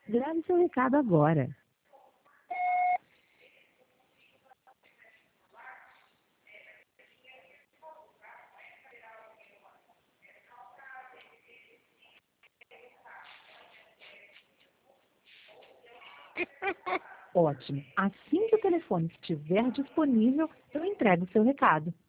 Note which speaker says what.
Speaker 1: Grave seu recado agora. Ótimo. Assim que o telefone estiver disponível, eu entrego o seu recado.